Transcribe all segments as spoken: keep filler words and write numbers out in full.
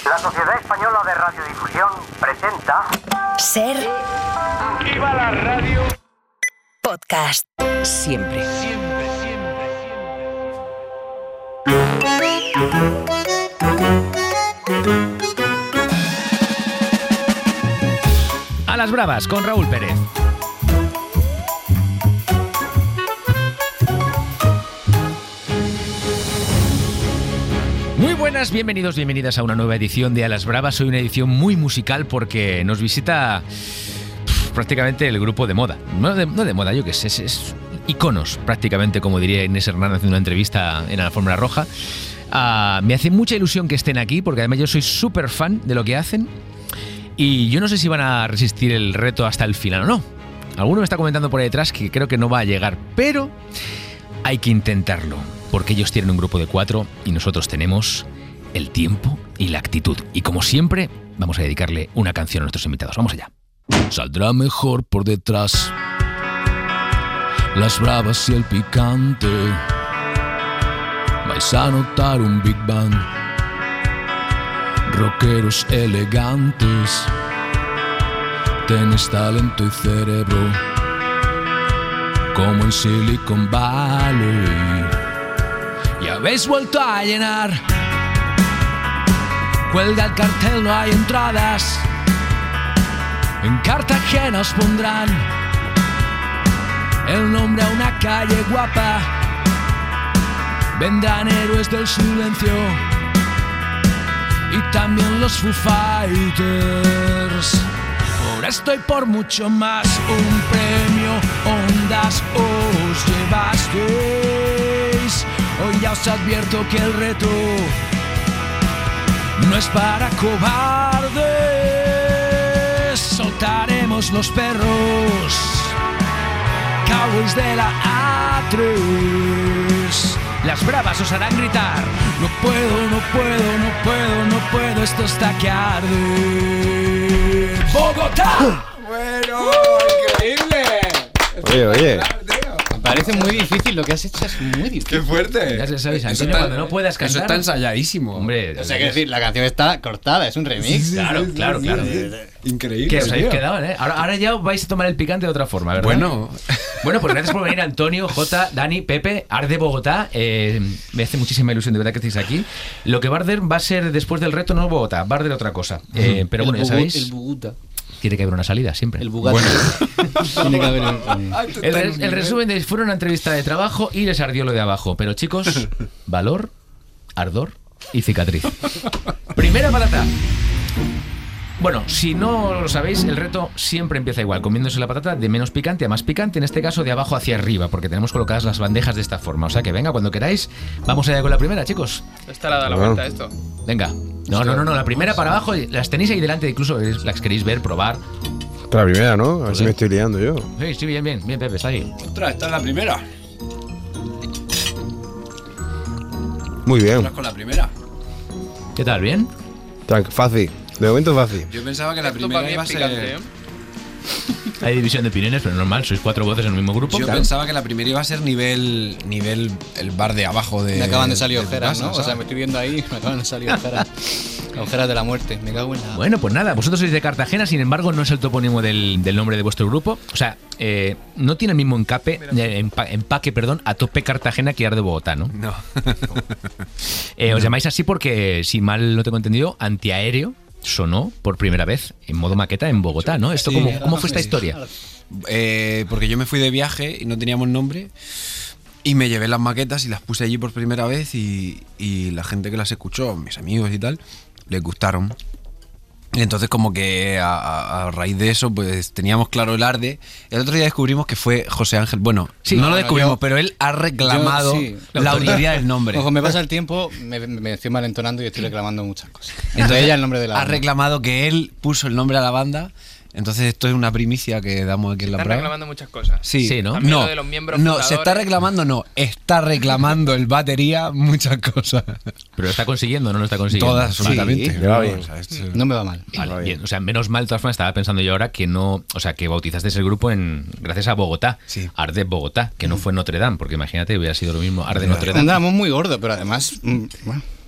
La Sociedad Española de Radiodifusión presenta... Ser... ¡Viva la radio! Podcast. Siempre. Siempre, siempre, A las bravas con Raúl Pérez. Muy buenas, bienvenidos, bienvenidas a una nueva edición de A las Bravas. Hoy una edición muy musical porque nos visita pff, prácticamente el grupo de moda. No de, no de moda, yo qué sé, es, es iconos prácticamente, como diría Inés Hernández haciendo una entrevista en la Alfombra Roja. Uh, me hace mucha ilusión que estén aquí porque además yo soy súper fan de lo que hacen y yo no sé si van a resistir el reto hasta el final o no. Alguno me está comentando por ahí detrás que creo que no va a llegar, pero hay que intentarlo. Porque ellos tienen un grupo de cuatro y nosotros tenemos el tiempo y la actitud. Y como siempre, vamos a dedicarle una canción a nuestros invitados. Vamos allá. Saldrá mejor por detrás las bravas y el picante. Vais a notar un Big Bang, rockeros elegantes. Tenéis talento y cerebro como en Silicon Valley. Y habéis vuelto a llenar. Cuelga el cartel, no hay entradas. En Cartagena os pondrán el nombre a una calle guapa. Vendrán héroes del silencio y también los Foo Fighters. Por esto y por mucho más, un premio Ondas os llevasteis. Hoy ya os advierto que el reto no es para cobardes. Soltaremos los perros, Cowboys de la A tres. Las bravas os harán gritar. No puedo, no puedo, no puedo, no puedo, esto está que arde. ¡Bogotá! Bueno, uh, increíble. Oye, oye. Me parece muy difícil, lo que has hecho es muy difícil. ¡Qué fuerte! Ya sabéis, Eso Antonio, está- cuando no puedas cantar... Eso está ensayadísimo. Hombre, O sea, que decir, la canción está cortada, es un remix. claro, claro, claro. Increíble. ¿Qué os habéis tío. quedado, eh? Ahora, ahora ya vais a tomar el picante de otra forma, ¿verdad? Bueno, Bueno, pues gracias por venir, Antonio, Jota, Dani, Pepe, Arde Bogotá. Eh, me hace muchísima ilusión de verdad que estéis aquí. Lo que va a arder va a ser después del reto, no Bogotá, va a arder otra cosa. Eh, pero bueno, ya sabéis, El Buguta. tiene que haber una salida siempre. El Bugatti. Tiene que haber un- El, res- el resumen de fue una entrevista de trabajo y les ardió lo de abajo. Pero chicos, valor, ardor y cicatriz. Primera patata. Bueno, si no lo sabéis, el reto siempre empieza igual, comiéndose la patata de menos picante a más picante, en este caso de abajo hacia arriba, porque tenemos colocadas las bandejas de esta forma. O sea que venga, cuando queráis, vamos allá con la primera, chicos. Esta la da la Bueno. vuelta esto. Venga. No, no, no, no, la primera para abajo, las tenéis ahí delante, incluso las queréis ver, probar. la primera, ¿no? A ver si me estoy liando yo. Sí, sí, bien, bien, bien, Pepe, está ahí. Ostras, esta es la primera. Muy bien. Ostras, con la primera. ¿Qué tal, bien? Tranqui, fácil. De momento fácil. Yo pensaba que la Esto primera para mí iba a es picante, ser. ¿eh? Hay división de opiniones, pero normal, sois cuatro voces en el mismo grupo. Yo claro. pensaba que la primera iba a ser nivel nivel el bar de abajo de. Me acaban de salir tu ojeras, casa, ¿no? O sea, ¿sabes? me estoy viendo ahí, me acaban de salir ojeras. Ojeras de la muerte, me cago en la. Bueno, pues nada, vosotros sois de Cartagena, sin embargo, no es el topónimo del, del nombre de vuestro grupo. O sea, eh, no tiene el mismo encape, eh, empa- empaque, perdón, a tope Cartagena que Arde Bogotá, ¿no? No. Eh, os llamáis así porque, si mal no tengo entendido, Antiaéreo sonó por primera vez en modo maqueta en Bogotá, ¿no? ¿Esto Sí, cómo, cómo fue esta sí. historia? Eh, porque yo me fui de viaje y no teníamos nombre. Y me llevé las maquetas y las puse allí por primera vez. Y, y la gente que las escuchó, mis amigos y tal, les gustaron. Y entonces como que a, a- a raíz de eso pues teníamos claro el Arde. El otro día descubrimos que fue José Ángel. Bueno, Sí, no lo bueno, descubrimos, yo- pero él ha reclamado yo sí, la, la autoría del nombre. Conforme pasa el tiempo, me, me estoy malentonando y estoy reclamando muchas cosas. Entre ellas el nombre de la Ha banda. reclamado que él puso el nombre a la banda. Entonces esto es una primicia que damos aquí en la Están Brava. reclamando muchas cosas. Sí, Sí, ¿no? También No, lo de los miembros no, fundadores. se está reclamando, no, está reclamando el batería muchas cosas. Pero lo está consiguiendo, ¿no lo está consiguiendo? Todas, absolutamente. Sí, le va bien. O sea, esto- No me va mal. Vale, bien. O sea, menos mal, de todas formas, estaba pensando yo ahora que no, o sea, que bautizasteis el grupo en gracias a Bogotá, Sí. Arde Bogotá, que no fue Notre Dame, porque imagínate, hubiera sido lo mismo, Arde Ya. Notre Un Dame. drama muy gordo, pero además. mm, Bueno,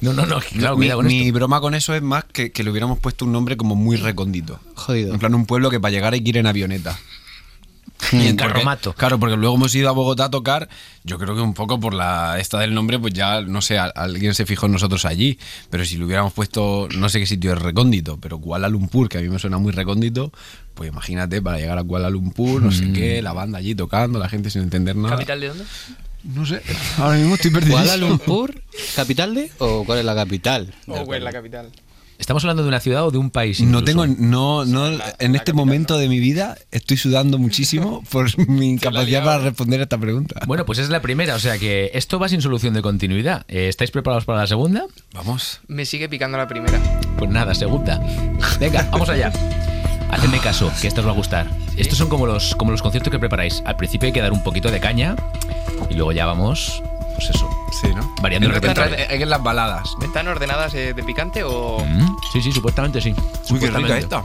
No, no, no, claro, mi, cuidado con mi esto. broma con eso es más que, que le hubiéramos puesto un nombre como muy recóndito. Jodido. En plan, un pueblo que para llegar hay que ir en avioneta. Y en porque- carromato. Claro, porque luego hemos ido a Bogotá a tocar. Yo creo que un poco por la esta del nombre, pues ya, no sé, a- alguien se fijó en nosotros allí. Pero si le hubiéramos puesto, no sé qué sitio es recóndito, pero Kuala Lumpur, que a mí me suena muy recóndito, pues imagínate, para llegar a Kuala Lumpur, no sé qué, la banda allí tocando, la gente sin entender nada. ¿Capital de dónde? No sé, ahora mismo estoy perdido. ¿Kuala Lumpur? ¿Capital de? ¿O cuál es la capital? ¿O cuál es la capital? ¿Estamos hablando de una ciudad o de un país? No incluso? tengo, no, no, en este momento de mi vida estoy sudando muchísimo por mi incapacidad para responder a esta pregunta. Bueno, pues es la primera, o sea que esto va sin solución de continuidad. Eh, ¿Estáis preparados para la segunda? Vamos. Me sigue picando la primera. Pues nada, segunda. Venga, vamos allá. Hacedme caso, que esto os va a gustar. Estos son como los, como los conciertos que preparáis. Al principio hay que dar un poquito de caña y luego ya vamos, pues eso, Sí, ¿no? variando el En- repertorio. en- en- en las baladas. ¿Están ordenadas eh, de picante o...? Mm, sí, sí, supuestamente sí. Uy, qué rica Supuestamente. esta.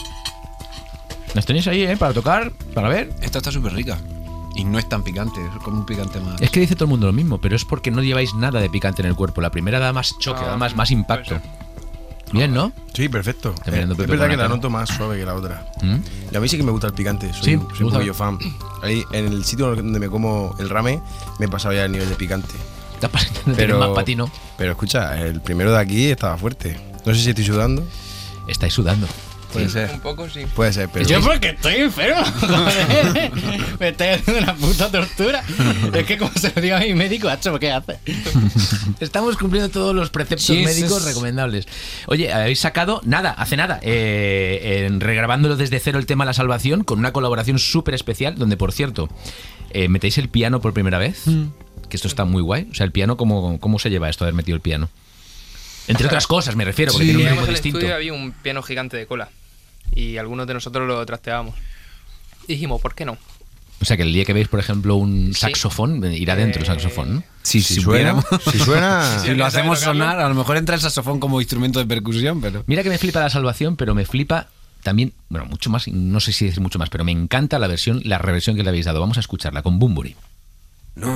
Las tenéis ahí, ¿eh? Para tocar, para ver. Esta está súper rica. Y no es tan picante, es como un picante más. Es que dice todo el mundo lo mismo, pero es porque no lleváis nada de picante en el cuerpo. La primera da más choque, Ah, da más, más impacto. puede Bien, ¿no? Sí, perfecto. Está mirando Eh, Pepe es verdad con que la la cara. noto más suave que la otra. ¿Mm? Y a mí sí que me gusta el picante, soy, Sí, un- me soy un gusta. poquillo fan. Ahí, en el sitio donde me como el rame, me he pasado ya el nivel de picante. Está pasando no tiene Pero, más patino. pero escucha, el primero de aquí estaba fuerte. No sé si estoy sudando. Estáis sudando. Puede ser. Un poco, sí. Puede ser, pero. Yo porque estoy enfermo, joder. Me estoy haciendo una puta tortura. Es que como se lo digo a mi médico, hacho, ¿qué hace? Estamos cumpliendo todos los preceptos Jesus. médicos recomendables. Oye, habéis sacado nada, hace nada, eh, en regrabándolo desde cero el tema La Salvación con una colaboración súper especial, donde por cierto, eh, metéis el piano por primera vez, que esto está muy guay. O sea, el piano, ¿cómo, cómo se lleva esto de haber metido el piano? Entre otras cosas, me refiero, porque Sí, tiene un teníamos ritmo en el distinto. estudio había un piano gigante de cola y algunos de nosotros lo trasteábamos. Y dijimos, ¿por qué no? O sea, que el día que veis, por ejemplo, un Sí. saxofón, irá dentro el Eh, saxofón, ¿no? Sí, Si si suena, supiéramos. si suena. Si lo hacemos sonar, a lo mejor entra el saxofón como instrumento de percusión, pero. Mira que me flipa La Salvación, pero me flipa también, bueno, mucho más, no sé si decir mucho más, pero me encanta la versión, la reversión que le habéis dado. Vamos a escucharla con Bunbury. No,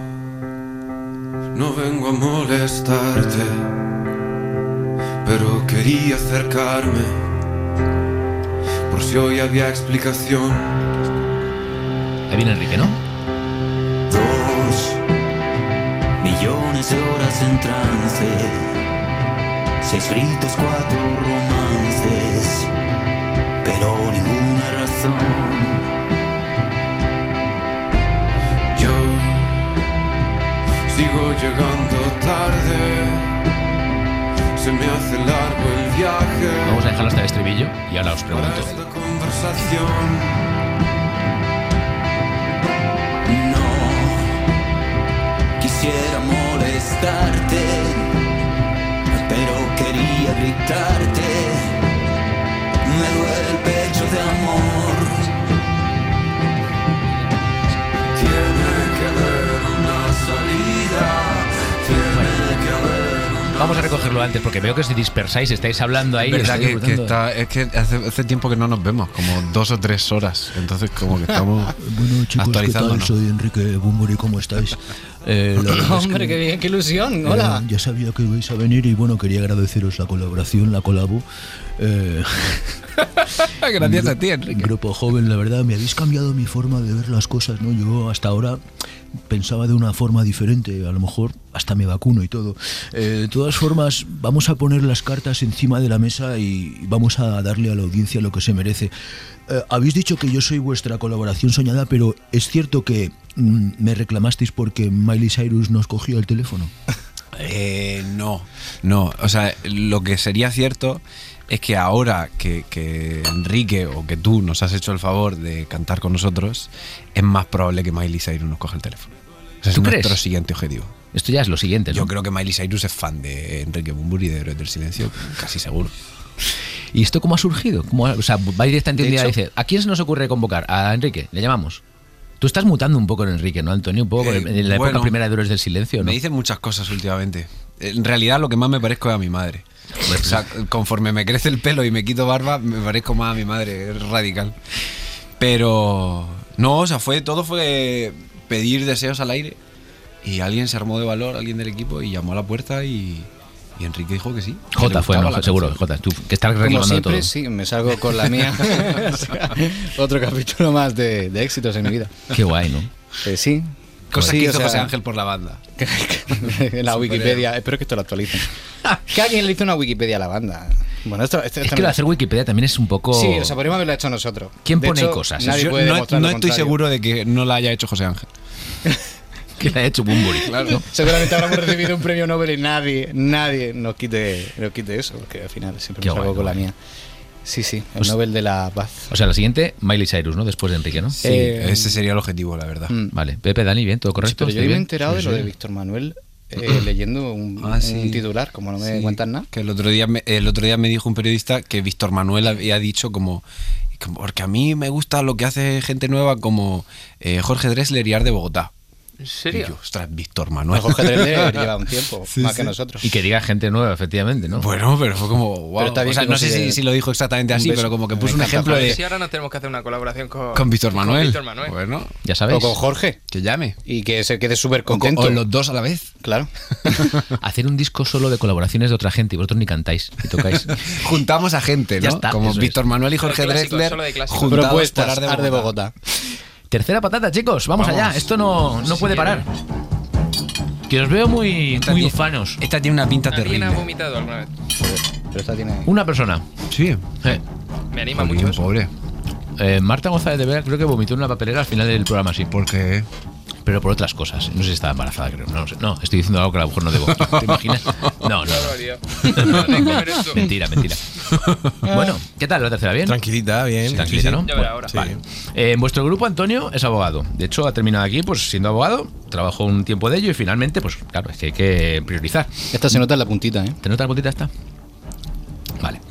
no vengo a molestarte, pero quería acercarme, por si hoy había explicación. Ahí viene Enrique, ¿no? Dos millones de horas en trance, seis gritos, cuatro romances, pero ninguna razón. Yo sigo llegando tarde, se me hace largo el viaje. Vamos a dejarlo hasta el estribillo y ahora os Para pregunto. esta conversación. No quisiera molestarte, pero quería gritarte. Me duele el pecho de amor. Tiene que haber una salida, tiene que haber una... Vamos a recogerlo antes porque veo que os dispersáis, estáis hablando ahí. Es verdad estáis que, que disfrutando. está, es que hace, hace tiempo que no nos vemos, como dos o tres horas. Entonces, como que estamos Bueno, chicos, ¿qué tal? actualizándonos. Soy Enrique Bunbury, ¿cómo estáis? Eh, la verdad es Hombre, que, qué bien, qué ilusión. Hola. eh, ya sabía que ibais a venir y bueno, quería agradeceros la colaboración, la colabo. Eh, Gracias a ti, un Enrique. grupo joven, la verdad, me habéis cambiado mi forma de ver las cosas, ¿no? Yo hasta ahora pensaba de una forma diferente, a lo mejor hasta me vacuno y todo. Eh, de todas formas, vamos a poner las cartas encima de la mesa y vamos a darle a la audiencia lo que se merece. Eh, habéis dicho que yo soy vuestra colaboración soñada, pero es cierto que mm, me reclamasteis porque Miley Cyrus nos cogió el teléfono. Eh, no, no. O sea, lo que sería cierto es que ahora que, que Enrique o que tú nos has hecho el favor de cantar con nosotros, es más probable que Miley Cyrus nos coja el teléfono. O sea, es ¿Tú crees? nuestro siguiente objetivo. Esto ya es lo siguiente, ¿no? Yo creo que Miley Cyrus es fan de Enrique Bunbury y de Héroes del Silencio, casi seguro. ¿Y esto cómo ha surgido? ¿Cómo ha- o sea, va directamente un De día y hecho- dice, ¿a quién se nos ocurre convocar? A Enrique, le llamamos. Tú estás mutando un poco en Enrique, ¿no, Antonio? Un poco Eh, en la época bueno, primera de Héroes del Silencio, ¿no? Me dicen muchas cosas últimamente. En realidad lo que más me parezco es a mi madre. O sea, conforme me crece el pelo y me quito barba, me parezco más a mi madre, es radical. Pero no, o sea, fue todo fue pedir deseos al aire y alguien se armó de valor, alguien del equipo, y llamó a la puerta y, Y Enrique dijo que sí. J fue, no, seguro, J. Tú, que estás Como reclamando siempre, todo. sí, me salgo con la mía. O sea, otro capítulo más de, de éxitos en mi vida. Qué guay, ¿no? Eh, sí. Cosas Sí, que o hizo sea, José Ángel por la banda. en la Wikipedia. Espero que esto lo actualicen. Que alguien le hizo una Wikipedia a la banda. Bueno, esto, esto, Es esto que lo no- de hacer Wikipedia también es un poco... Sí, o sea, podríamos haberlo hecho nosotros. ¿Quién De pone hecho, cosas? Nadie Yo puede no, demostrar no lo estoy contrario. seguro de que no la haya hecho José Ángel. que le ha hecho Bumburi. Claro. Seguramente habremos recibido un premio Nobel y nadie, nadie nos quite, nos quite eso, porque al final siempre Qué me salgo guay, con la guay. mía. Sí, sí, el Pues- Nobel de la Paz. O sea, la siguiente, Miley Cyrus, ¿no? Después de Enrique, ¿no? Sí, Eh, ese sería el objetivo, la verdad. Mm. Vale. Pepe, Dani, bien, todo Sí, correcto. pero yo ¿Estoy me he bien? enterado de Sí, lo sí. de Víctor Manuel eh, leyendo un, Ah, sí. un titular, como no me Sí, cuentan nada. Que el otro día me, el otro día me dijo un periodista que Víctor Manuel había dicho como, como, porque a mí me gusta lo que hace gente nueva como eh, Jorge Drexler y Ar de Bogotá. ¿En Y serio? yo, ostras, Víctor Manuel. Jorge Drexler lleva un tiempo, Sí, más sí. que nosotros. Y que diga gente nueva, efectivamente, ¿no? Bueno, pero fue como, wow. Pero está bien O sea, que no sé considere- si, si lo dijo exactamente Un así, beso. pero como que Me puso un encanta ejemplo A de ver si ahora nos tenemos que hacer una colaboración con, con Víctor Manuel. Víctor Manuel. Bueno, Ya sabéis. O con Jorge. que llame. Y que se quede súper O, contento. con- o los dos a la vez. Claro. Hacer un disco solo de colaboraciones de otra gente y vosotros ni cantáis ni tocáis. Juntamos a gente, ¿no? Ya está, como eso es. Víctor Manuel y Solo Jorge clásicos, Drexler. solo de clásicos. juntados Propuestas, por Ar de Bogotá. Tercera patata, chicos. Vamos, Vamos. allá. Esto no, no puede parar. Que os veo muy, Esta muy tiene- ufanos. Esta tiene una pinta ¿Alguien ha terrible. vomitado alguna vez? Pero esta tiene... Una persona. Sí. Eh, Me anima Jolín, mucho eso. pobre. eh, Marta González de Vera creo que vomitó en una papelera al final del programa, sí. ¿Por qué? Pero por otras cosas. No sé si estaba embarazada, creo. No, lo sé. No, estoy diciendo algo que a lo mejor no debo. ¿Te imaginas? No, no. Qué no. barbaridad. No, no hay que comer esto. Mentira, mentira. Bueno, ¿qué tal la tercera? ¿Bien? Tranquilita, bien. Tranquilita, sí, sí. ¿no? Ya verá ahora. Sí. Vale. Eh, en vuestro grupo, Antonio es abogado. De hecho, ha terminado aquí pues siendo abogado. Trabajó un tiempo de ello y finalmente, pues claro, es que hay que priorizar. Esta se nota en la puntita, ¿eh? ¿Te nota la puntita esta? Vale.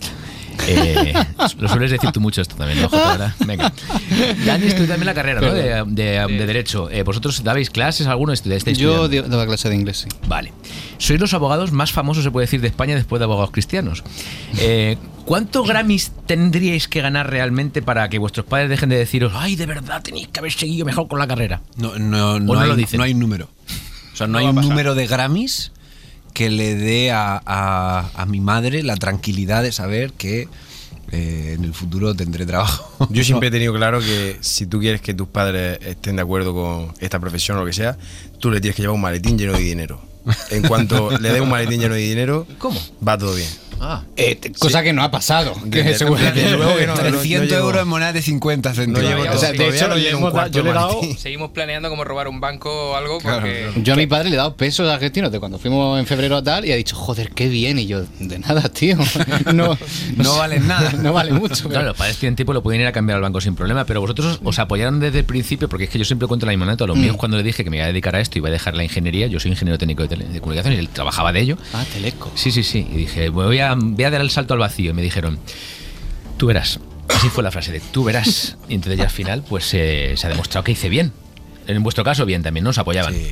Eh, lo sueles decir tú mucho esto también, ¿no, Jota, verdad? Venga. Dani estudia también la carrera, ¿no? De, de- de Derecho. Eh, ¿Vosotros dabais clases? ¿Alguno estudiáis? Yo di- daba clase de inglés, sí. Vale. Sois los abogados más famosos, se puede decir, de España después de abogados cristianos. Eh, ¿Cuántos Grammys tendríais que ganar realmente para que vuestros padres dejen de deciros, ay, de verdad tenéis que haber seguido mejor con la carrera? No, no, no, ¿O no hay, lo dicen? no hay un número. O sea, no, No hay va a un pasar. número de Grammys que le dé a, a- a mi madre la tranquilidad de saber que eh, en el futuro tendré trabajo. Yo siempre he tenido claro que si tú quieres que tus padres estén de acuerdo con esta profesión o lo que sea, tú le tienes que llevar un maletín lleno de dinero. En cuanto le des un maletín lleno de dinero, ¿Cómo? va todo bien. Ah. Eh, te- cosa que no ha pasado. Que Desde- seguramente- desde luego que no, no, no trescientos llego. euros en monedas de cincuenta céntimos. No llego, O sea, de todavía hecho, no le llego un hemos dado- cuarto yo le he de dado- maletín. Seguimos planeando como robar un banco o algo Claro, porque... claro. Yo a mi padre le he dado pesos argentinos de cuando fuimos en febrero a tal y ha dicho, joder, qué bien. Y yo, de nada, tío. No, No valen nada. No vale mucho. pero- Claro, los padres tienen tiempo y lo pueden ir a cambiar al banco sin problema, pero vosotros os apoyaron desde el principio, porque es que yo siempre cuento la misma anécdota. A los Mm. míos, cuando le dije que me iba a dedicar a esto y iba a dejar la ingeniería, yo soy ingeniero técnico de, tele- de comunicación y él trabajaba de ello. Ah, Teleco. Sí, sí, sí. Y dije, voy a, voy a dar el salto al vacío. Y me dijeron, tú verás. Así fue la frase de tú verás. Y entonces ya al final, pues eh, se ha demostrado que hice bien. En vuestro caso, bien también, ¿no? Os apoyaban. Sí.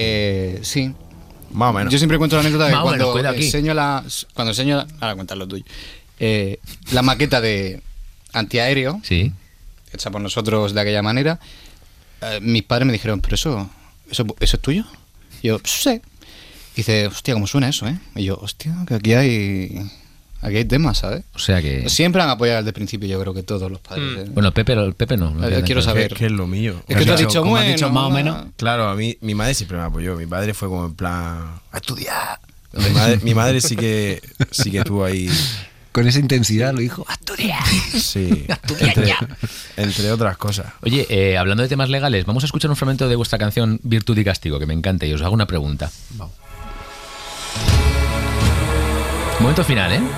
Eh, sí. Más o menos. Yo siempre cuento la anécdota de Más o menos, cuando cuidado aquí. enseño la. Cuando enseño la. Ahora cuentas lo tuyo. Eh, la maqueta de antiaéreo, Sí. hecha por nosotros de aquella manera. eh, mis padres me dijeron, ¿pero eso, eso, eso es tuyo? Y yo, sí. Y dice, hostia, ¿cómo suena eso, eh? Y yo, hostia, que aquí hay. Aquí hay temas, ¿sabes? O sea que. Siempre han apoyado desde el principio, yo creo que todos los padres. Mm. ¿eh? Bueno, Pepe, el Pepe no. no Eh, tiene quiero nada que ver. saber. Que es lo mío. Es que tú has dicho, como has bueno, dicho, más o va. menos. Claro, a mí, mi madre siempre me apoyó. Mi padre fue como en plan, a estudiar. Mi madre, mi madre sí que sí que estuvo ahí. Con esa intensidad lo dijo. Sí. Entre, entre otras cosas. Oye, eh, hablando de temas legales, vamos a escuchar un fragmento de vuestra canción Virtud y Castigo, que me encanta, y os hago una pregunta. Momento final, ¿eh?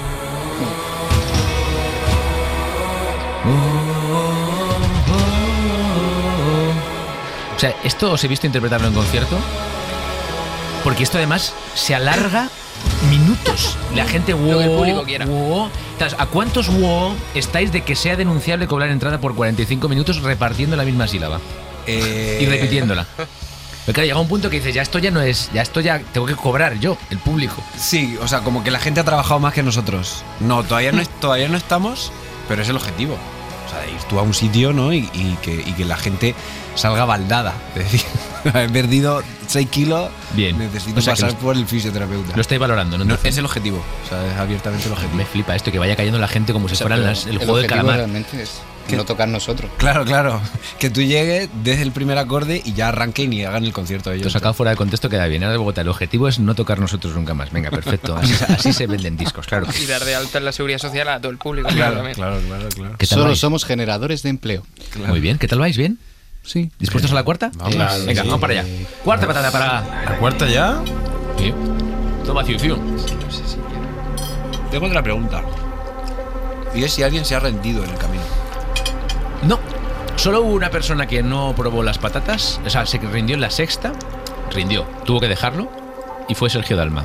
O sea, esto os he visto interpretarlo en concierto, porque esto además se alarga minutos. La gente, wow, Lo que el público quiera. wow. Entonces, ¿a cuántos wow estáis de que sea denunciable cobrar entrada por cuarenta y cinco minutos repartiendo la misma sílaba Eh, y repitiéndola? Pero claro, llega un punto que dices, ya esto ya no es, ya esto ya tengo que cobrar yo, el público. Sí, o sea, como que la gente ha trabajado más que nosotros. No, todavía no, es- todavía no estamos, pero es el objetivo. O sea, de ir tú a un sitio, ¿no? Y, y, que, y que la gente salga baldada. Es decir, he perdido seis kilos, Bien. necesito O sea, que pasar lo- por el fisioterapeuta. Lo estáis valorando, ¿no? No, Entonces, es el objetivo, o sea, es abiertamente el objetivo. me flipa esto, que vaya cayendo la gente como si O sea, fueran pero las- el, el juego del objetivo calamar. realmente es no tocar nosotros. Claro, claro. Que tú llegues desde el primer acorde y ya arranquen y hagan el concierto Lo ellos. sacado fuera de contexto queda bien. Ahora de Bogotá, el objetivo es no tocar nosotros nunca más. Venga, perfecto. Así, así se venden discos, claro. Y dar de alta en la seguridad social a todo el público. Claro, también. claro, claro, claro. ¿Qué tal Solo vais? somos generadores de empleo. Muy bien, ¿qué tal vais? ¿Bien? Sí. ¿Dispuestos a la cuarta? Vamos. Eh, Venga, Sí. vamos para allá. Cuarta patata para... ¿La cuarta ya? Sí. Toma, ciu, ciu. Tengo otra pregunta. Y es si alguien se ha rendido en el camino. No, solo hubo una persona que no probó las patatas, o sea, se rindió en la sexta, rindió, tuvo que dejarlo, y fue Sergio Dalma,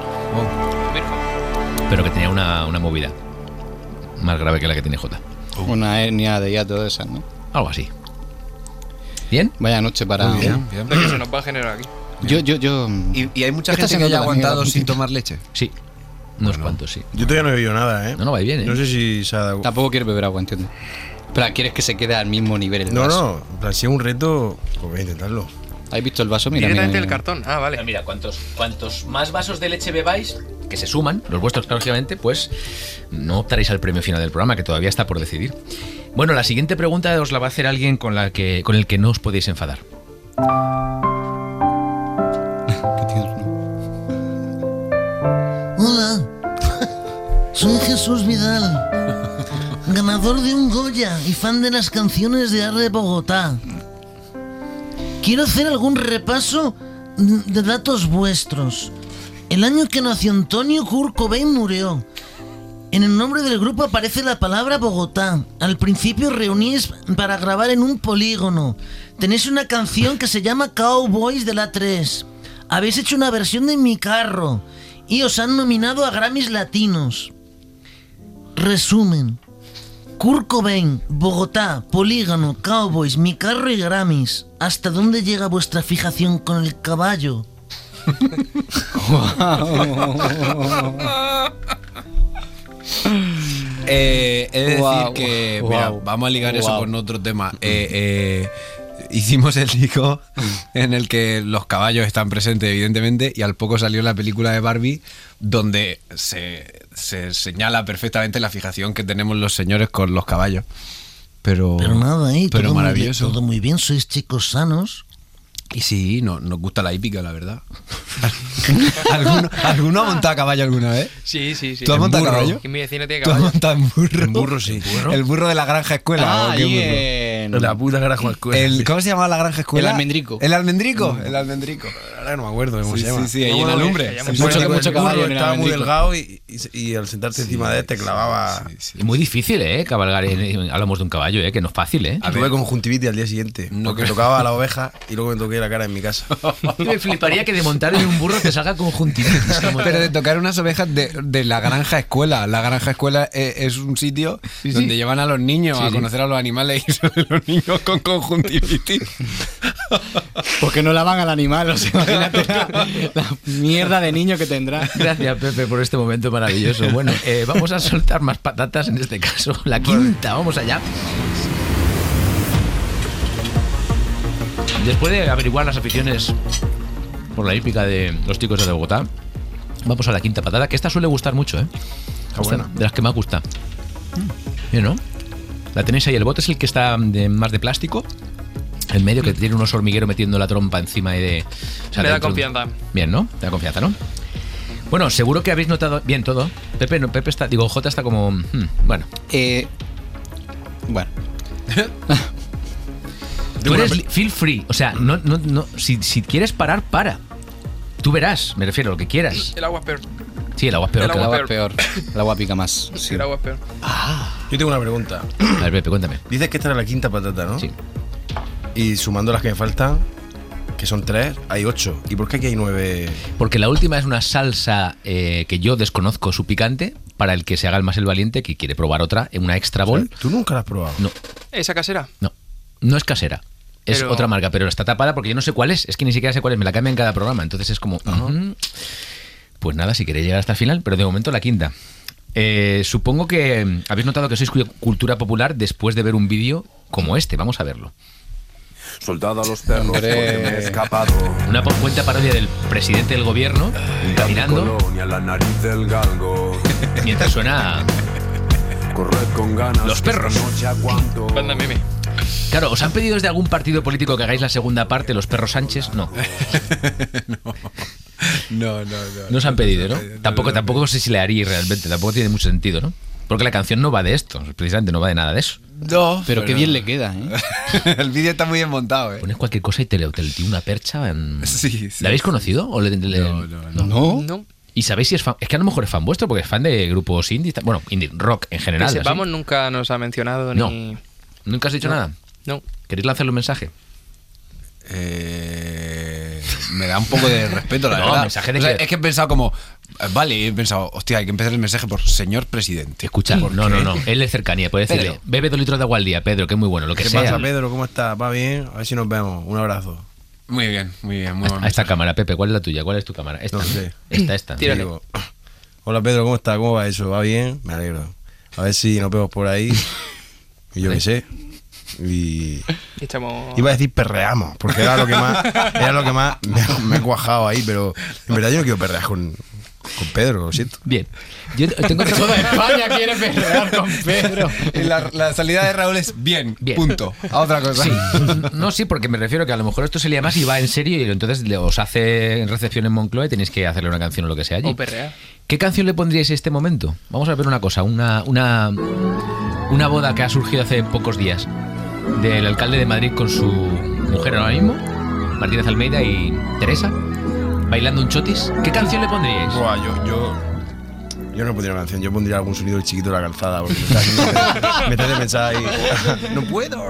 pero que tenía una, una movida más grave que la que tiene Jota. Una hernia de hiato de esas, ¿no? Algo así. ¿Bien? Vaya noche para... Muy bien, bien. Lo que se nos va a generar aquí. Yo, yo, yo... ¿Y, y hay mucha Esta gente que semana haya la aguantado mía, sin la- tomar leche? Sí, unos cuantos, sí. Yo todavía no he bebido nada, ¿eh? No, no, va bien, ¿eh? No sé si se ha dado... Tampoco quiero beber agua, entiendo. Pero quieres que se quede al mismo nivel el No, vaso. no, en plan, si es un reto, pues voy a intentarlo. ¿Has visto el vaso? Mira, mira, Directamente mira. el cartón. Ah, vale. Pero mira, cuantos, cuantos más vasos de leche bebáis, que se suman, los vuestros, lógicamente, pues no optaréis al premio final del programa, que todavía está por decidir. Bueno, la siguiente pregunta os la va a hacer alguien con, la que, con el que no os podéis enfadar. ¿Qué tierno. Hola, soy Jesús Vidal, ganador de un Goya y fan de las canciones de Arre Bogotá. Quiero hacer algún repaso de datos vuestros. El año que nació Antonio Kurt Cobain murió. En el nombre del grupo aparece la palabra Bogotá. Al principio reunís para grabar en un polígono. Tenéis una canción que se llama Cowboys de la tres. Habéis hecho una versión de Mi Carro y os han nominado a Grammys Latinos. Resumen. Kurt Cobain, Bogotá, Polígono, Cowboys, Mi Carro y Grammys. ¿Hasta dónde llega vuestra fijación con el caballo? Eh, he de decir Guau, que, guau, mira, vamos a ligar eso guau. con otro tema. Eh, eh, hicimos el disco en el que los caballos están presentes, evidentemente, y al poco salió la película de Barbie, donde se, se señala perfectamente la fijación que tenemos los señores con los caballos. Pero, Pero nada, ¿eh? pero todo muy bien, maravilloso. todo muy bien, sois chicos sanos. Y sí, no, nos gusta la hípica, la verdad. ¿Alguno, ¿Alguno ha montado a caballo alguna vez? Sí, sí, sí. ¿Tú has En montado a burro. caballo? Y mi vecino tiene ¿Tú has caballo. montado en burro? En burro, sí. ¿El burro de la granja escuela? Ah, ¿o qué ahí burro? en... La puta carajo escuela. El, sí. ¿Cómo se llama la granja escuela? El almendrico. ¿El almendrico? El almendrico. Ahora no me acuerdo cómo Sí, se llama. sí, sí, ahí en No, Alumbre. que el mucho- burro- mucho el caballo burro en el estaba muy almendrico. delgado y, y- y al sentarte encima de él te clavaba. Sí, sí. Y muy difícil, ¿eh? Cabalgar. en- hablamos de un caballo, ¿eh? Que no es fácil, ¿eh? A Tuve ver. conjuntivitis al día siguiente. No porque creo. tocaba a la oveja y luego me toqué la cara en mi casa. Me fliparía que de montar en un burro te salga conjuntivitis. como- Pero de tocar unas ovejas de, de la granja escuela. La granja escuela es, es un sitio Sí, sí. donde llevan a los niños Sí, a sí. conocer a los animales y son los niños con conjuntivitis. Porque no lavan al animal, o sea, imagínate la, la mierda de niño que tendrá. Gracias, Pepe, por este momento maravilloso. Bueno, eh, vamos a soltar más patatas en este caso. La quinta, vamos allá. Después de averiguar las aficiones por la hípica de los chicos de Bogotá, vamos a la quinta patata, que esta suele gustar mucho, ¿eh? Esta, buena. de las que más gusta. Bien, ¿no? La tenéis ahí. El bote es el que está de, más de plástico. El medio que tiene unos hormigueros metiendo la trompa encima y de... o sea, Me da dentro- confianza. Bien, ¿no? Te da confianza, ¿no? Bueno, seguro que habéis notado bien todo. Pepe, no, Pepe está, digo, Jota está como, hmm, bueno. Eh, bueno. Tú eres li- feel free, o sea, no, no, no, si, si quieres parar, para. Tú verás, me refiero a lo que quieras. El agua es peor. Sí, el agua es peor. El que El la- agua es peor. El agua pica más. Sí. El agua es peor. Yo tengo una pregunta. A ver, Pepe, cuéntame. Dices que esta era la quinta patata, ¿no? Sí. Y sumando las que me faltan, que son tres, hay ocho. ¿Y por qué aquí hay nueve? Porque la última es una salsa eh, que yo desconozco su picante, para el que se haga el más el valiente, que quiere probar otra, en una extra bol. ¿Tú nunca la has probado? No, ¿Esa casera? no, no es casera. Es Pero- otra marca, pero está tapada porque yo no sé cuál es. Es que ni siquiera sé cuál es, me la cambian en cada programa. Entonces es como... ujú. Pues nada, si queréis llegar hasta el final, pero de momento la quinta. Eh, supongo que habéis notado que sois cu- cultura popular después de ver un vídeo como este. Vamos a verlo. Soldado a los perros Hombre. porque me he escapado. Una po- cuenta parodia del presidente del gobierno caminando Colonia, la nariz del galgo. mientras suena... Corred con ganas. Los perros. esta noche aguanto. Banda meme. Claro, ¿os han pedido desde algún partido político que hagáis la segunda parte, los perros Sánchez? No. No, no, no. No os han pedido, ¿no? Tampoco, tampoco sé si le haría realmente, tampoco tiene mucho sentido, ¿no? Porque la canción no va de esto, precisamente no va de nada de eso. No, Pero qué bien le queda, ¿eh? El vídeo está muy bien montado, ¿eh? Pones cualquier cosa y te le te le tira una percha. En... Sí, sí. ¿La habéis conocido? ¿O le, le- No, no, no. ¿No? No. ¿Y sabéis si es fan? Es que a lo mejor es fan vuestro porque es fan de grupos indie. Bueno, indie rock en general. Que así. sepamos, nunca nos ha mencionado No. ni... ¿Nunca has dicho No. nada? No. ¿Queréis lanzarle un mensaje? Eh, me da un poco de respeto, la No, verdad. mensaje de O sea, que- Es que he pensado como, eh, vale, he pensado, hostia, hay que empezar el mensaje por señor presidente. Escucha, ¿Por no, qué? no, no. Él es cercanía. Puede decirle, Pedro. bebe dos litros de agua al día, Pedro, que es muy bueno. Lo que ¿Qué sea. pasa, Pedro? ¿Cómo estás? ¿Va bien? A ver si nos vemos. Un abrazo. Muy bien, muy bien, muy A, buen a esta mensaje. cámara, Pepe, ¿cuál es la tuya? ¿Cuál es tu cámara? Esta. No sé. Esta, esta. Tírale. Digo, hola, Pedro, ¿cómo estás? ¿Cómo va eso? ¿Va bien? Me alegro. A ver si nos vemos por ahí. Y yo qué sé. Y Y echamos... iba a decir perreamos, porque era lo que más, era lo que más me, me he cuajado ahí, pero en verdad yo no quiero perrear con, con Pedro, lo siento. Bien. Yo tengo otra Toda España quiere perrear con Pedro. Y la, la salida de Raúl es bien, Bien. punto. A otra cosa. Sí. No, sí, porque me refiero que a lo mejor esto se lía más y va en serio y entonces le- os hace en recepción en Moncloa y tenéis que hacerle una canción o lo que sea allí. O perrear. ¿Qué canción le pondríais en este momento? Vamos a ver una cosa, una, una, una boda que ha surgido hace pocos días del alcalde de Madrid con su mujer ahora mismo, Martínez Almeida y Teresa, bailando un chotis. ¿Qué canción le pondríais? Buah, yo, yo, yo no pondría una canción, yo pondría algún sonido del chiquito de la calzada, porque me está haciendo- me te hace pensar ahí. No puedo.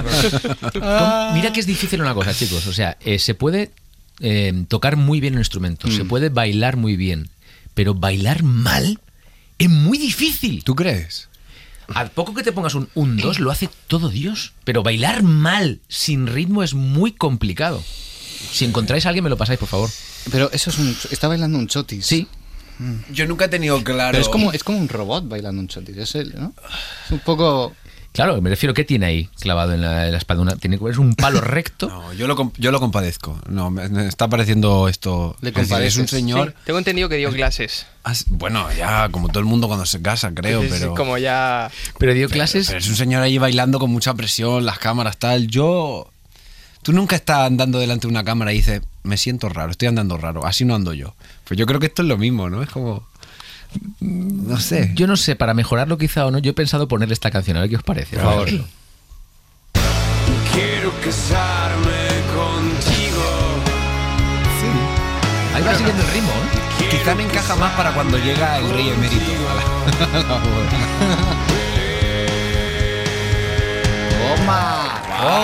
Com- Mira que es difícil una cosa, chicos. O sea, eh, se puede eh, tocar muy bien un instrumento, se puede bailar muy bien, pero bailar mal es muy difícil. ¿Tú crees? A poco que te pongas un un dos lo hace todo Dios, pero bailar mal sin ritmo es muy complicado. Si encontráis a alguien me lo pasáis, por favor. Pero eso es un... Está bailando un chotis. Sí. Yo nunca he tenido claro. Pero es como, es como un robot bailando un chotis. Es, el, ¿no? Es un poco... Claro, me refiero, ¿qué tiene ahí clavado en la, en la espalda? Una- tiene es un palo recto. No, yo lo, comp- yo lo compadezco. No, me, me está pareciendo esto. Le es decir, es un compadeces. señor. Sí, tengo entendido que dio clases. as- Bueno, ya como todo el mundo cuando se casa, creo, Sí, sí, pero. como ya... Pero dio clases. Pero es un señor ahí bailando con mucha presión, las cámaras, tal. Yo. Tú nunca estás andando delante de una cámara y dices, me siento raro, estoy andando raro, así no ando yo. Pues yo creo que esto es lo mismo, ¿no? Es como. No sé. Yo no sé, para mejorarlo quizá o no, yo he pensado ponerle esta canción, a ver qué os parece. Por favor. Quiero casarme contigo. Ahí va siguiendo el ritmo, ¿eh? Quizá me encaja más para cuando llega el rey emérito a la, a la boda. ¡Toma!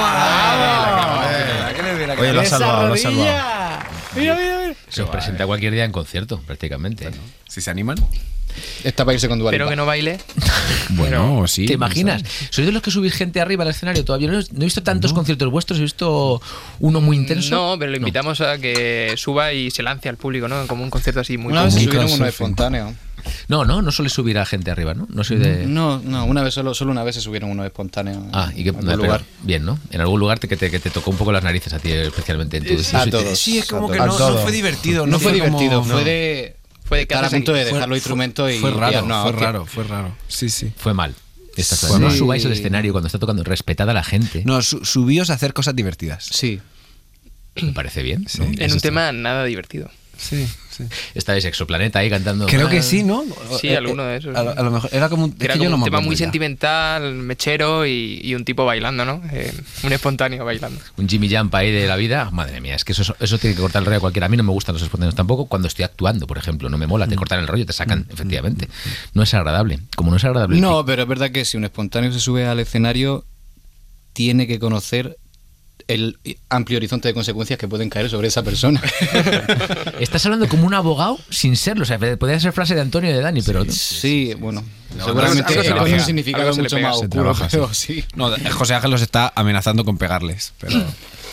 Oye, lo has salvado, lo has salvado. Mira, mira, mira. Se os presenta cualquier día en concierto, prácticamente. ¿eh? Si se animan. Está para irse con Dua Pero Lipa. que no baile. Bueno, sí. ¿Te imaginas? ¿Sois de los que subís gente arriba al escenario todavía? No he no he visto tantos conciertos vuestros, he visto uno muy intenso. No, pero lo invitamos a que suba y se lance al público, ¿no? Como un concierto así muy... Una vez se Muy subieron uno surfing. espontáneo. No, no, no suele subir a gente arriba, ¿no? No soy de... No, no, una vez solo, solo una vez se subieron uno espontáneo. Ah, y que en algún no, pero lugar. bien, ¿no? En algún lugar te, que, te, que te tocó un poco las narices a ti, especialmente en tu... Sí, a todos. Sí, es como a que todos. no, A no todos. fue divertido. No, fue como- divertido, fue no. de. Fue de estar a quedarse punto de aquí. dejar los instrumentos y. Fue raro, pillar, no, fue que- raro, fue raro. Sí, sí. Fue mal. Esta Sí. No subáis al escenario cuando está tocando, respetad a la gente. No, su- subíos a hacer cosas divertidas. Sí. Me parece bien. Sí. ¿no? En Eso un está- tema nada divertido. Sí, sí. Estáis Exoplaneta ahí cantando. Creo Ah, que sí, ¿no? Sí, Eh, alguno eh, de esos, A, lo- sí. a lo mejor era como un, es Era que yo como no un me tema acuerdo muy ya. sentimental, mechero y, y un tipo bailando, ¿no? Eh, un espontáneo bailando. Un Jimmy Jump ahí de la vida. Madre mía, es que eso, eso tiene que cortar el rollo a cualquiera. A mí no me gustan los espontáneos tampoco cuando estoy actuando, por ejemplo. No me mola, te cortan el rollo, te sacan, efectivamente. No es agradable. Como no es agradable. el No, pero es verdad que si un espontáneo se sube al escenario, tiene que conocer el amplio horizonte de consecuencias que pueden caer sobre esa persona. Estás hablando como un abogado sin serlo. O sea, podría ser frase de Antonio y de Dani, pero. Sí, bueno. No, seguramente algo se le con pega, un significado algo se le mucho pega, más se oscuro, trabaja, pero sí. No, José Ángel los está amenazando con pegarles. Pero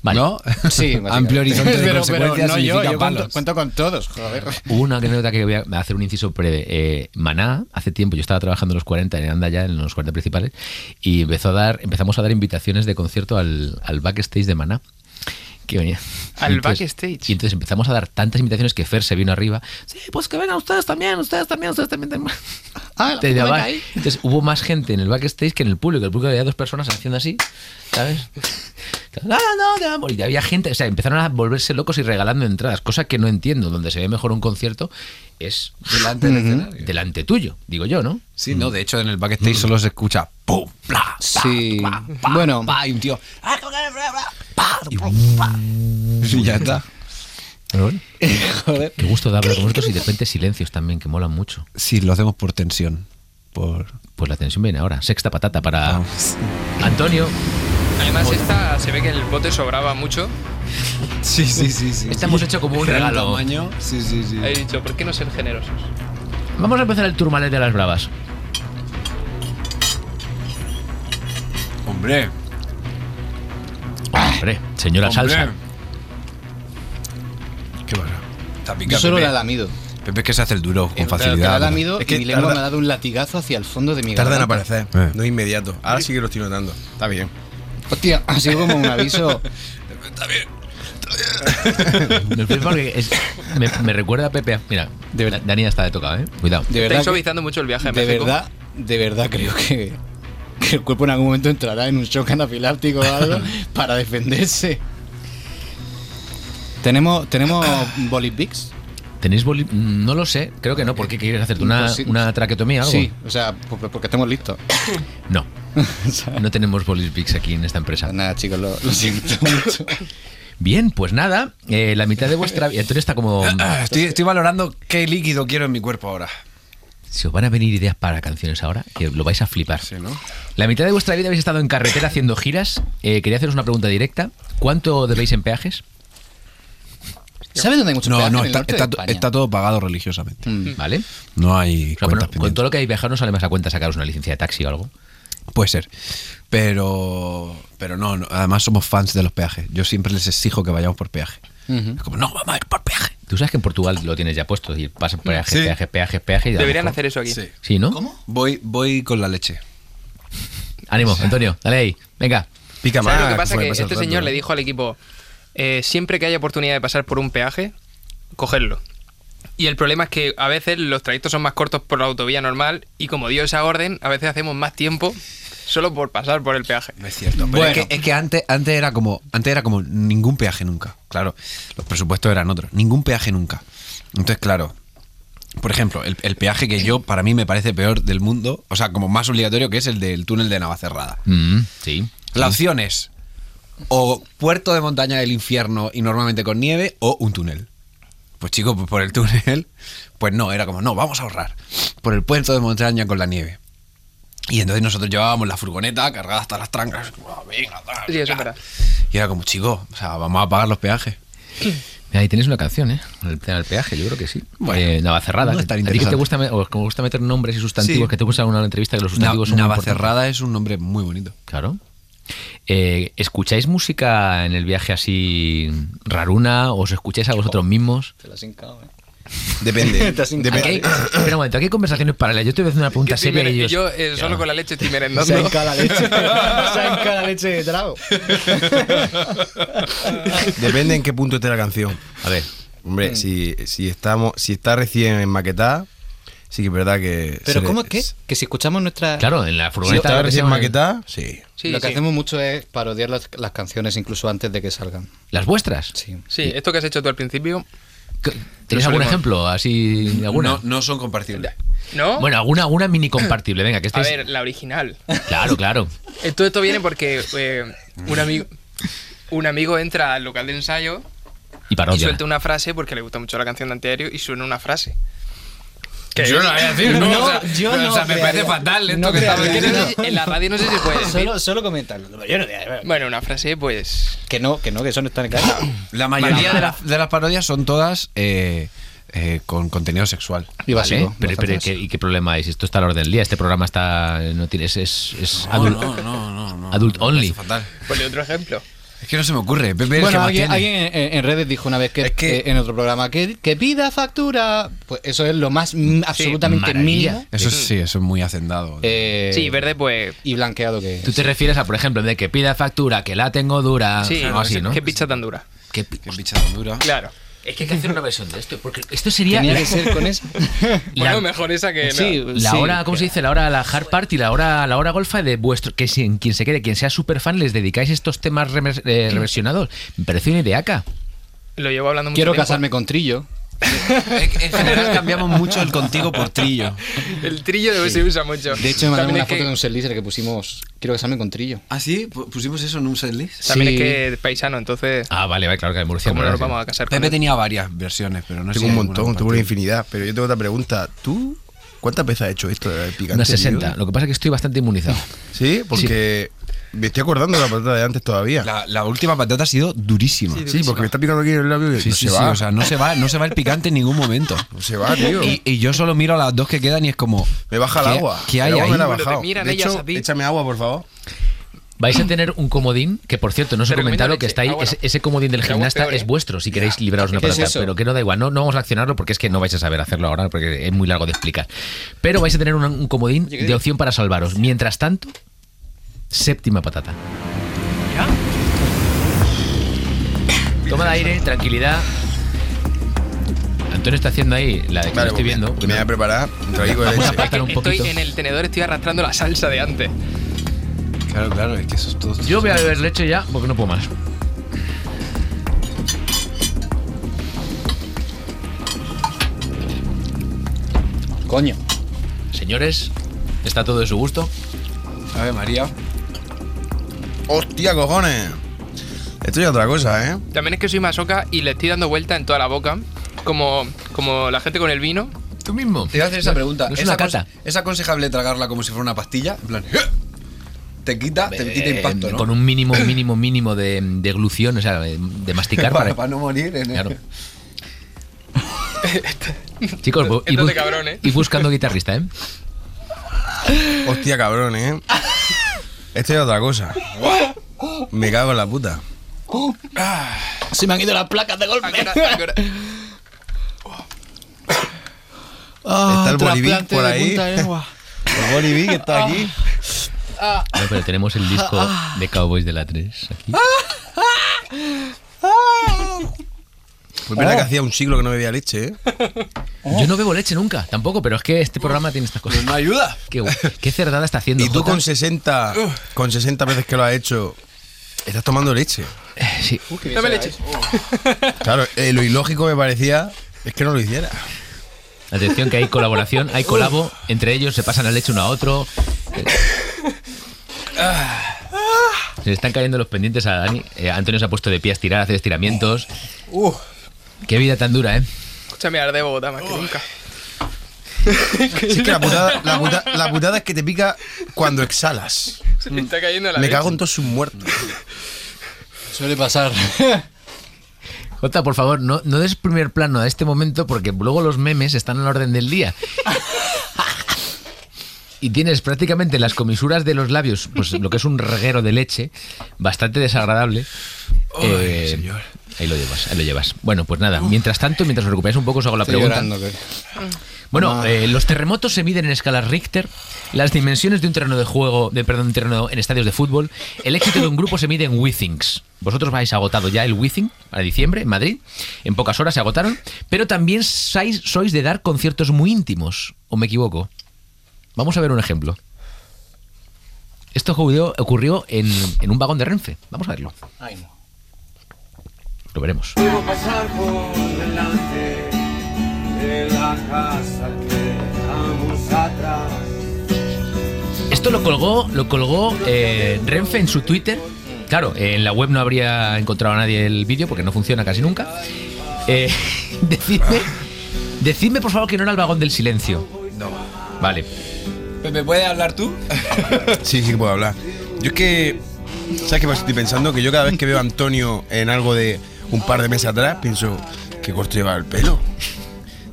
Vale. ¿No? Sí, Amplio horizonte de pero, consecuencias pero no yo, significa yo cuento, palos. cuento con todos, joder. Hubo una anécdota que voy a hacer un inciso breve. Eh, Maná, hace tiempo, yo estaba trabajando en los cuarenta, en Anda ya, en los cuarenta principales, y empezó a dar, empezamos a dar invitaciones de concierto al, al backstage de Maná. Que venía. Al entonces, backstage. Y entonces empezamos a dar tantas invitaciones que Fer se vino arriba. Sí, pues que vengan ustedes también, ustedes también, ustedes también. Ah, Te venga llamaba. ahí. Entonces hubo más gente en el backstage que en el público. El público había dos personas haciendo así, ¿sabes? No, no, no, y había gente, o sea, empezaron a volverse locos y regalando entradas, cosa que no entiendo. Donde se ve mejor un concierto es Delante del escenario. delante tuyo, digo yo, ¿no? Sí, no, de hecho en el backstage solo se escucha pum, bla, Sí, pa, pa, bueno. pa, y un tío. Y ya está. Pero bueno, Joder. qué gusto de hablar con vosotros y de repente silencios también, que molan mucho. Sí, lo hacemos por tensión. Por. Pues la tensión viene ahora. Sexta patata para Antonio. Además, esta se ve que el bote sobraba mucho. Sí, sí, sí, sí. Esta hemos hecho como un Gran regalo. tamaño. Sí, sí, sí. He dicho, ¿por qué no ser generosos? Vamos a empezar el turmalet de las bravas. Hombre. Hombre, señora Hombre. salsa. Qué bueno. Yo solo le he lamido. Pepe es que se hace el duro con Pero que facilidad. le he lamido Es que y mi lengua tarda- me ha dado un latigazo hacia el fondo de mi Tarda en garganta. aparecer, Eh. no es inmediato. Ahora sí que lo estoy notando. Está bien. Hostia, ha sido como un aviso. Me flipa porque es- me, me recuerda a Pepe. Mira, De verdad. Dani está de toca, ¿eh? Cuidado. De Estáis verdad, que- suavizando mucho el viaje a de México. verdad, de verdad creo que, que el cuerpo en algún momento entrará en un shock anafiláctico o algo para defenderse. ¿Tenemos, tenemos Bolivix? ¿Tenéis boli? No lo sé, creo que no. ¿Por qué quieres hacerte una, Pues sí. una traquetomía o algo? Sí, o sea, por- porque estamos listos. No, O sea, no tenemos Bolisbix aquí en esta empresa. nada, chicos, lo, lo siento mucho. Bien, pues nada, eh, la mitad de vuestra vida. Antonio está como. Estoy, estoy valorando qué líquido quiero en mi cuerpo ahora. Si os van a venir ideas para canciones ahora, que lo vais a flipar. Sí, ¿no? La mitad de vuestra vida habéis estado en carretera haciendo giras. Eh, quería haceros una pregunta directa. ¿Cuánto debéis en peajes? ¿Sabes dónde hay muchos No, peajes? no, En el está, norte de está, España. está todo pagado religiosamente. Mm. ¿Vale? No hay O sea, cuentas bueno, con pendientes. todo lo que hay viajado no sale más a cuenta sacaros una licencia de taxi o algo. Puede ser. Pero pero no, no, además somos fans de los peajes. Yo siempre les exijo que vayamos por peaje. Ujú. Es como, no, vamos a ir por peaje. Tú sabes que en Portugal lo tienes ya puesto. Y pasas peajes, Sí. peajes, peajes, peajes. y a lo Deberían mejor- hacer eso aquí. Sí. Sí, ¿no? ¿Cómo? Voy, voy con la leche. Ánimo, Antonio, dale ahí. Venga. Pica más. ¿Sabes lo que pasa? puede Que pasar este rato, señor ¿no? le dijo al equipo, eh, siempre que haya oportunidad de pasar por un peaje, cogerlo. Y el problema es que a veces los trayectos son más cortos por la autovía normal y como dio esa orden, a veces hacemos más tiempo solo por pasar por el peaje. No es cierto. Pero Bueno. es que, es que antes, antes era como antes era como ningún peaje nunca. Claro, los presupuestos eran otros. Ningún peaje nunca. Entonces, claro, por ejemplo, el, el peaje que yo, para mí, me parece peor del mundo, o sea, como más obligatorio, que es el del túnel de Navacerrada. Mm, sí. La opción es o puerto de montaña del infierno y normalmente con nieve, o un túnel. Pues chicos, pues por el túnel, pues no, era como, no, vamos a ahorrar. Por el puerto de montaña con la nieve. Y entonces nosotros llevábamos la furgoneta cargada hasta las trancas. Como, "Ah, venga, tal, Sí, eso es venga". verdad. Y era como, chicos, o sea, vamos a pagar los peajes. Mira, ahí tenéis una canción, ¿eh? El tema del peaje, yo creo que sí. Bueno, eh, Navacerrada. no es tan ¿A ti que te interesante. gusta, me- o como gusta meter nombres y sustantivos? Sí. Que te gusta una entrevista que los sustantivos son muy Navacerrada es un nombre muy bonito. importantes. Claro. Eh, ¿Escucháis música en el viaje así raruna? ¿Os escucháis a vosotros mismos? Te lo has hincado, ¿eh? Depende. Te has hincado. Aquí hay, Depende. espera un momento, aquí hay conversaciones paralelas. Yo estoy haciendo una pregunta Que estoy seria y mere- ellos... yo eh, solo con la leche estoy merendando. Se ha hincado la leche. Se ha hincado la leche de trago. Depende en qué punto esté la canción. A ver, Hombre, si, si estamos, si está recién enmaquetada, sí que es verdad que. Pero se le- ¿cómo es que? Que si escuchamos nuestra... claro, en la Si furgoneta... está lo que se recién llama- maquetada, sí. Sí, lo que sí. hacemos mucho es parodiar las, las canciones incluso antes de que salgan. ¿Las vuestras? Sí. Sí, esto que has hecho tú al principio, ¿Tenéis Lo algún solemos- ejemplo? Así, alguna. No, no son compartibles. ¿no? Bueno, alguna, alguna mini compartible, venga, que a estéis... ver, la original. Claro, claro. Eh, Todo esto viene porque eh, un amigo un amigo entra al local de ensayo Y y parodia. suelta una frase porque le gusta mucho la canción de Antiario y suena una frase. Que Yo no la voy a decir, ¿no? No, o sea, yo pero, no o sea, me crearía. parece fatal esto No que está crearía. Es que no diciendo. sé si- en la radio no sé si se puede decir. Solo, solo comentarlo. Yo no, Bueno, una frase, pues. que no, que no, que eso no está en casa. La mayoría Mala, de, mala. las- de las parodias son todas eh, eh, con contenido sexual. Y Vale, básico. pero, pero bastante ¿qué, ¿y qué problema hay? Si esto está a la orden del día, este programa está... No tiene, es es, es adult, no, no, no, no. adult me only. parece fatal. Ponle otro ejemplo. Es que no se me ocurre. Pepe es el que Bueno, más alguien, tiene. alguien en, en redes dijo una vez que, que en otro programa que, que pida factura. Pues eso es lo más mm, absolutamente maravilla. mínimo. Eso es- sí, eso es muy hacendado. Eh, Sí, verde, pues. Y blanqueado que Tú te refieres a, por ejemplo, de que pida factura, que la tengo dura, Sí, algo así, ¿no? qué pizza tan dura. ¿Qué, Qué bicha tan dura. Claro. Es que hay que hacer una versión de esto, porque esto sería tenía la, que ser con eso. Bueno, la, mejor esa que Sí, no. la sí. hora, ¿cómo se dice? La hora, la hard party, la hora, la hora golfa de vuestro, que si, quien se quede, quien sea super fan, les dedicáis estos temas rever- eh, reversionados. Me parece una ideaca. Lo llevo hablando mucho Quiero tiempo. casarme con Trillo. En general cambiamos mucho el contigo por Trillo. El trillo de se usa mucho. De hecho, me mandaron También una es foto que- de un setlist que pusimos. Quiero casarme con Trillo. ¿Ah, sí? Pu- ¿Pusimos eso en un setlist? También Sí. es que es paisano, entonces. Ah, vale, vale, claro que de Murcia. ¿Cómo no no era nos así. vamos a casar con Pepe él? tenía varias versiones, pero no sé Tengo si un alguna montón, tengo una compartimos. infinidad. Pero yo tengo otra pregunta. ¿Tú cuántas veces has hecho esto de picante? Unas sesenta. tío? Lo que pasa es que estoy bastante inmunizado. Sí, porque me estoy acordando de la patata de antes todavía. La, la última patata ha sido durísima. Sí, porque me está picando aquí en el labio y Sí, no sí, se sí, va. o sea, no se va, no se va el picante en ningún momento. No se va, tío. Y, y yo solo miro a las dos que quedan y es como. Me baja el ¿qué- agua. ¿Qué El hay agua ahí? me la ha Pero te bajado. miran De ellas hecho, a ti. échame agua, por favor. Vais a tener un comodín, que por cierto, no os he Te recomiendo comentado que leche. está ahí. Ah, bueno. ese, ese comodín del El agua gimnasta peor, ¿eh? es vuestro, si queréis libraros una ¿Qué es patata. eso? Pero que no da igual, no, no vamos a accionarlo porque es que no vais a saber hacerlo ahora, porque es muy largo de explicar. Pero vais a tener un, un comodín de opción para salvaros. Mientras tanto, séptima patata. Toma de aire, tranquilidad. Antonio está haciendo ahí la de que Vale, lo estoy pues viendo. Me voy a preparar un traguito de Vamos a leche. apartar un Estoy poquito. en el tenedor, estoy arrastrando la salsa de antes. Claro, claro, es que eso es todo. Yo voy a beber leche ya porque no puedo más. Coño. Señores, ¿está todo de su gusto? A ver, María. ¡Hostia, cojones! Esto es otra cosa, ¿eh? También es que soy masoca y le estoy dando vuelta en toda la boca. Como, como la gente con el vino. Tú mismo. Te iba a hacer esa pregunta. No es ¿Es, una acon- cata. ¿Es aconsejable tragarla como si fuera una pastilla? En plan, te quita, te quita Eh, impacto, ¿no? Con un mínimo, mínimo, mínimo de, de glución, o sea, de, de masticar para, para. para no morir. En el- Claro. Chicos, bu- y, Esto es de bu- cabrón, ¿eh? y buscando guitarrista, ¿eh? Hostia, cabrón, ¿eh? Esto es otra cosa. Me cago en la puta. Se me han ido las placas de golpe. ¿A qué hora- a qué hora? Está el Bolivic trasplante por de ahí. punta de lengua. El Bolivic que está aquí. No, pero tenemos el disco de Cowboys de la tres aquí. Pues verdad que hacía un siglo que no bebía leche, ¿eh? Yo no bebo leche nunca, tampoco, pero es que este programa tiene estas cosas. No ayuda. Qué, gu- qué cerdada está haciendo. Y tú Jota. con sesenta, con sesenta veces que lo has hecho, estás tomando leche. Eh, sí. Dame leche. Claro, eh, lo ilógico me parecía es que no lo hiciera. Atención que hay colaboración, hay colabo, entre ellos se pasan la leche uno a otro. Eh, Se le están cayendo los pendientes a Dani. Eh, Antonio se ha puesto de pie a estirar, a hacer estiramientos. Qué vida tan dura, ¿eh? Escúchame, arde de Bogotá más que nunca. Si es que la putada, la, puta- la putada es que te pica cuando exhalas. Se le está cayendo la Me leche. cago en todos sus muertos. Suele pasar. Jota, por favor, no, no des primer plano a este momento porque luego los memes están a la orden del día. Y tienes prácticamente las comisuras de los labios, pues lo que es un reguero de leche, bastante desagradable. Eh, ahí lo llevas, ahí lo llevas. Bueno, pues nada, mientras tanto, mientras os recuperáis un poco, os hago la Estoy pregunta. llorando, que- Bueno, eh, los terremotos se miden en escalas Richter, las dimensiones de un terreno de juego, de perdón, un terreno en estadios de fútbol, el éxito de un grupo se mide en Withings. Vosotros vais agotado ya el Withing para diciembre en Madrid, en pocas horas se agotaron, pero también sois, sois de dar conciertos muy íntimos, ¿o me equivoco? Vamos a ver un ejemplo. Esto ocurrió, ocurrió en, en un vagón de Renfe. Vamos a verlo. Ay, no. Lo veremos. Debo pasar por delante de la casa que dejamos atrás. Esto lo colgó, lo colgó eh, Renfe en su Twitter. Claro, eh, en la web no habría encontrado a nadie el vídeo porque no funciona casi nunca. Eh, decidme, decidme por favor que no era el vagón del silencio. No. Vale. Pepe, ¿puedes hablar tú? Sí, sí que puedo hablar. Yo es que, ¿sabes qué pasa? Estoy pensando que yo cada vez que veo a Antonio en algo de un par de meses atrás, pienso, ¿qué corto lleva el pelo?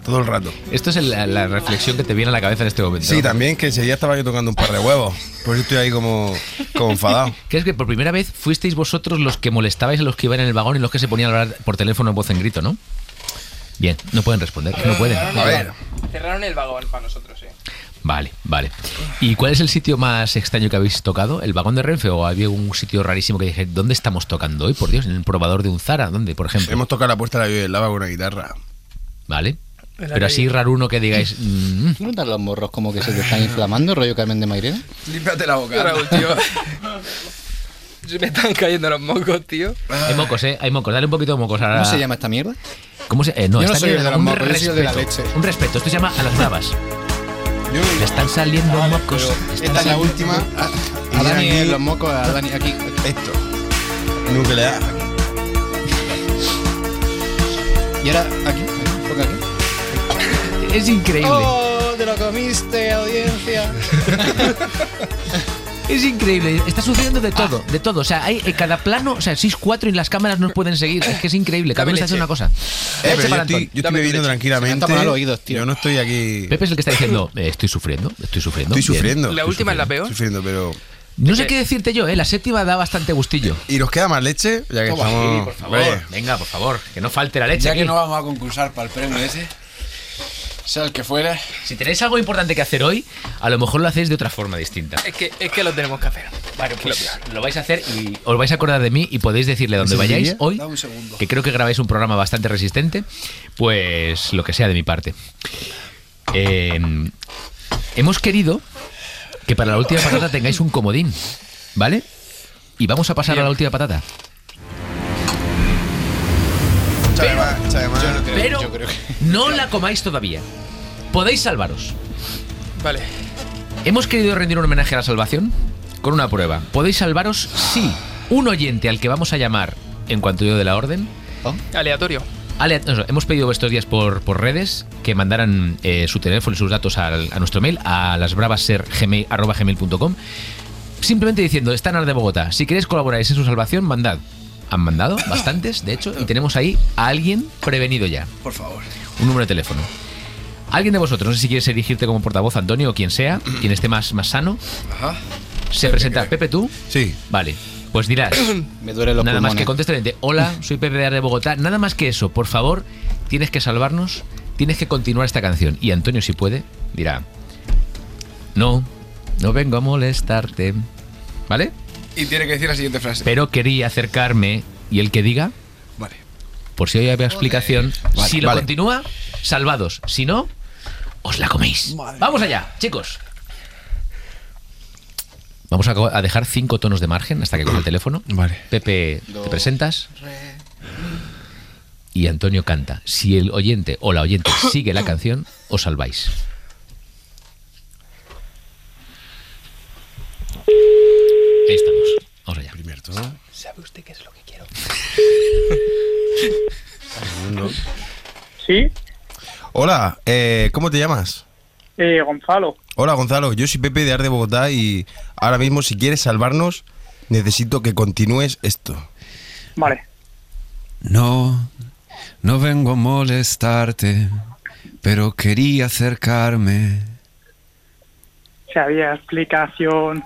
todo el rato. Esto es la, la reflexión que te viene a la cabeza en este momento. Sí, también que ese día estaba yo tocando un par de huevos. Por eso estoy ahí como, como enfadado. Que es que por primera vez fuisteis vosotros los que molestabais a los que iban en el vagón y los que se ponían a hablar por teléfono en voz en grito, ¿no? Bien, no pueden responder, no pueden. A ver. Cerraron el vagón para nosotros, sí. Vale, vale. ¿Y cuál es el sitio más extraño que habéis tocado? ¿El vagón de Renfe o había un sitio rarísimo que dije, ¿dónde estamos tocando hoy? Por Dios, en el probador de un Zara, ¿dónde, por ejemplo? Hemos tocado la puerta de la Yugoslava con una guitarra. Vale. Pero así raro uno que digáis... Mm. ¿No notas los morros como que se te están inflamando, rollo Carmen de Mairena? Límpiate la boca. Raúl, tío. Se me están cayendo los mocos, tío. Hay mocos, ¿eh? Hay mocos. Dale un poquito de mocos ahora. ¿Cómo se llama esta mierda? ¿Cómo se...? Eh, no, Yo no esta soy el mierda, de los un mocos, yo soy el de la respeto. leche. Un respeto. Esto se llama a las bravas. Yo, Le están saliendo mocos. le están esta es la saliendo- última. A, a Dani en los mocos, a Dani aquí. aquí. Esto. Nuclear. Y ahora aquí, aquí, toca aquí. Es increíble. ¡Oh, te lo comiste, audiencia! Es increíble. Está sucediendo de todo, de todo. O sea, hay en cada plano, o sea, sois cuatro y las cámaras no pueden seguir. Es que es increíble. Cada uno está haciendo una cosa. Eh, Leche pero yo para estoy, Antón. yo estoy bebiendo tranquilamente. Se me han tapado los oídos, tío. Yo no estoy aquí. Pepe es el que está diciendo, eh, estoy sufriendo, estoy sufriendo. Estoy Bien. sufriendo. La Estoy última es la sufriendo, peor. Estoy sufriendo, pero. No sé qué decirte yo, ¿eh? La séptima da bastante gustillo. ¿Y nos queda más leche? Ya que Toma. estamos. Sí, por favor. Hombre, Venga, por favor, que no falte la leche Ya aquí. que no vamos a concursar para el premio ese, sea el que fuera. Si tenéis algo importante que hacer hoy, a lo mejor lo hacéis de otra forma distinta. Es que, es que lo tenemos que hacer. Vale, pues lo vais a hacer y os vais a acordar de mí y podéis decirle donde ¿Ese vayáis día? hoy, Da un segundo. que creo que grabáis un programa bastante resistente, pues lo que sea de mi parte. Eh, hemos querido que para la última patata tengáis un comodín, ¿vale? Y vamos a pasar Bien. a la última patata. échale más, échale más. Pero yo creo que- no la comáis todavía. Podéis salvaros. Vale. Hemos querido rendir un homenaje a la salvación con una prueba. Podéis salvaros si un oyente al que vamos a llamar en cuanto yo de la orden. Aleatorio. Ale- no, hemos pedido estos días por, por redes que mandaran eh, su teléfono y sus datos al- a nuestro mail, a lasbravaser arroba gmail punto com, simplemente diciendo, están de Bogotá, si queréis colaborar en su salvación, mandad. Han mandado bastantes, de hecho, y tenemos ahí a alguien prevenido ya. Por favor. Un número de teléfono. Alguien de vosotros, no sé si quieres erigirte como portavoz, Antonio, o quien sea, quien esté más, más sano, Ajá. se presenta. Pepe, ¿tú? Sí. Vale, pues dirás. Me duelen los Nada más que pulmones. conteste, hola, soy Pepe de Arde Bogotá. Nada más que eso, por favor, tienes que salvarnos, tienes que continuar esta canción. Y Antonio, si puede, dirá, no, no vengo a molestarte, ¿vale? Y tiene que decir la siguiente frase. Pero quería acercarme, y el que diga, Vale. por si hoy había explicación, Vale, si lo vale. continúa, salvados. Si no, os la coméis. Vamos allá, chicos. Vamos a, co- a dejar cinco tonos de margen hasta que coja el teléfono. Vale. Pepe, te presentas. Y Antonio canta. Si el oyente o la oyente sigue la canción, os salváis. Ahí estamos. Vamos allá. Primer tono. ¿Sabe usted qué es lo que quiero? Segundo. Sí, Hola, eh, ¿cómo te llamas? eh, Gonzalo. Hola Gonzalo, yo soy Pepe de Arde Bogotá y ahora mismo si quieres salvarnos necesito que continúes esto. Vale. No, no vengo a molestarte, pero quería acercarme. Si había explicación.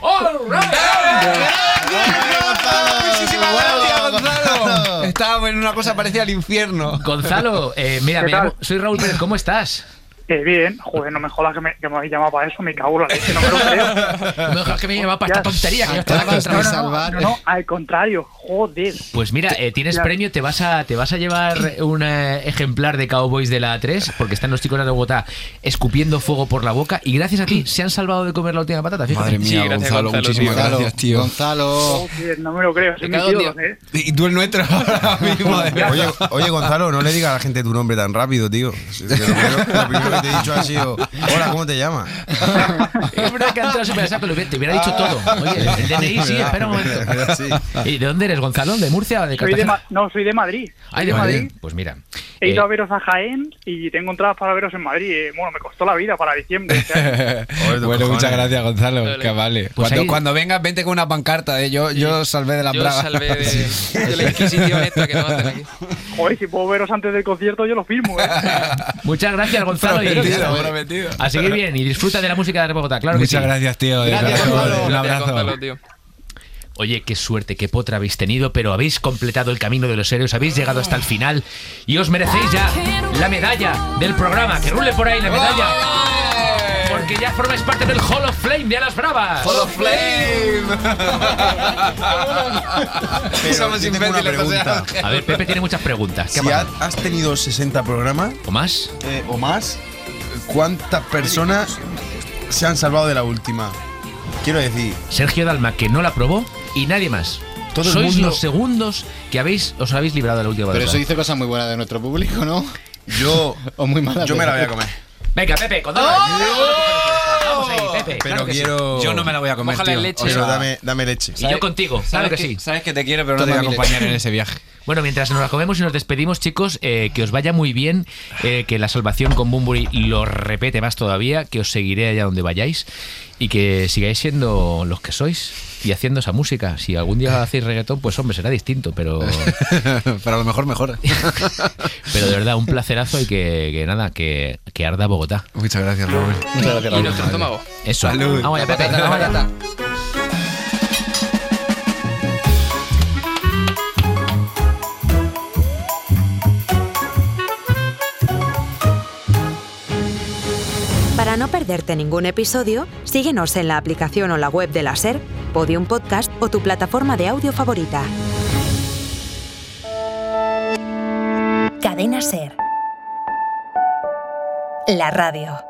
Estábamos en una cosa parecida al infierno. Gonzalo, eh, mira, ¿Qué me tal? llamo- soy Raúl Pérez, ¿cómo estás? Eh, bien, joder, no me jodas que me, que me habéis llamado para eso, me cago en la leche, no me lo creo. No me dejas que me llama para esta Ya. tontería que yo estaba Acabas de contra- No, no, salvar. no, no, al contrario, joder. Pues mira, eh, tienes Ya. premio, te vas a te vas a llevar un eh, ejemplar de Cowboys de la A tres, porque están los chicos de Bogotá escupiendo fuego por la boca y gracias a ti se han salvado de comer la última patata, fíjate. Madre mía, Sí, gracias, Gonzalo, Gonzalo, muchísimas tío. gracias, tío. Gonzalo. Joder, no me lo creo, soy Me mi cago en tío, Dios. ¿eh? Y tú el nuestro ahora mismo. de verdad. Oye, oye Gonzalo, no le digas a la gente tu nombre tan rápido, tío. Que Lo primero, lo primero que te he dicho ha sido, hola, ¿cómo te llamas? Es verdad que antes super saco, te hubiera dicho todo. Oye, el D N I sí, espera un momento. Sí. ¿Y de dónde eres, Gonzalo? ¿De Murcia o de Soy de Cartagena? Ma- no, soy de Madrid. Ay, Soy de Madrid. Pues mira, He ido Eh, a veros a Jaén y tengo entradas para veros en Madrid. Eh, Bueno, me costó la vida para diciembre. este año. Bueno, muchas gracias, Gonzalo. Vale. Que vale. Pues cuando, ahí- cuando vengas, vente con una pancarta. ¿eh? Yo, yo salvé de la Yo brava. salvé de, de la Inquisición esta que nos hacen aquí. Joder, si puedo veros antes del concierto, yo lo firmo, ¿eh? Muchas gracias, Gonzalo. y- Prometido, prometido. A seguir bien y disfruta de la música de Bogotá, claro que Muchas sí. gracias, tío. de Gracias, corazón. Gonzalo. Un Gracias, abrazo. Gonzalo, tío. Oye, qué suerte, qué potra habéis tenido, pero habéis completado el camino de los héroes, habéis llegado hasta el final y os merecéis ya la medalla del programa. Que rule por ahí la medalla. Porque ya formáis parte del Hall of Flame de Alas Bravas. ¡Hall of Flame! Pero Somos yo tengo una imbéciles, o sea. pregunta. A ver, Pepe tiene muchas preguntas. ¿Qué ha Si pasado? ha- has tenido sesenta programas ¿O más? eh, o más, ¿cuántas personas se han salvado de la última? Quiero decir, Sergio Dalma, que no la probó, y nadie más. Todo el Sois mundo- los segundos que habéis, os habéis librado de la última Pero batalla. eso dice cosas muy buenas de nuestro público, ¿no? yo, O muy malas. yo de me la voy a nosotros. comer. Venga, Pepe, con todo. Vamos ahí, Pepe. Pero claro que sí. quiero. Yo no me la voy a comer, Mójala en tío. leche. Pero O sea, dame, dame leche. Y yo contigo, claro sabes que sí. Sabes que te quiero, pero no te Toma voy a mi acompañar leche. en ese viaje. Bueno, mientras nos la comemos y nos despedimos, chicos, eh, que os vaya muy bien, eh, que la salvación con Bunbury lo repete más todavía, que os seguiré allá donde vayáis y que sigáis siendo los que sois y haciendo esa música. Si algún día hacéis reggaetón, pues hombre, será distinto, pero, Pero a lo mejor mejor. pero de verdad, un placerazo y que, que nada, que, que arda Bogotá. Muchas gracias, Raúl. Muchas gracias, Y Raúl. nuestro estómago. Eso. Salud. Vamos allá, Pepe. La patata, la Vamos allá. patata. Para no perderte ningún episodio, síguenos en la aplicación o la web de la SER, Podium Podcast o tu plataforma de audio favorita. Cadena SER. La radio.